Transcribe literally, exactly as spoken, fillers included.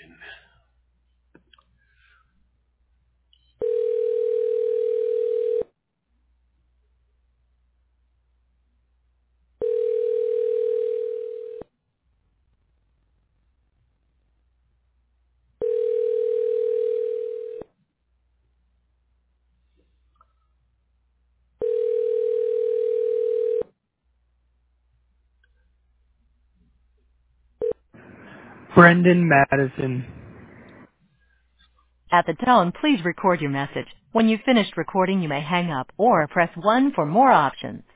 Brendan Madison. At the tone, please record your message. When you've finished recording, you may hang up or press one for more options.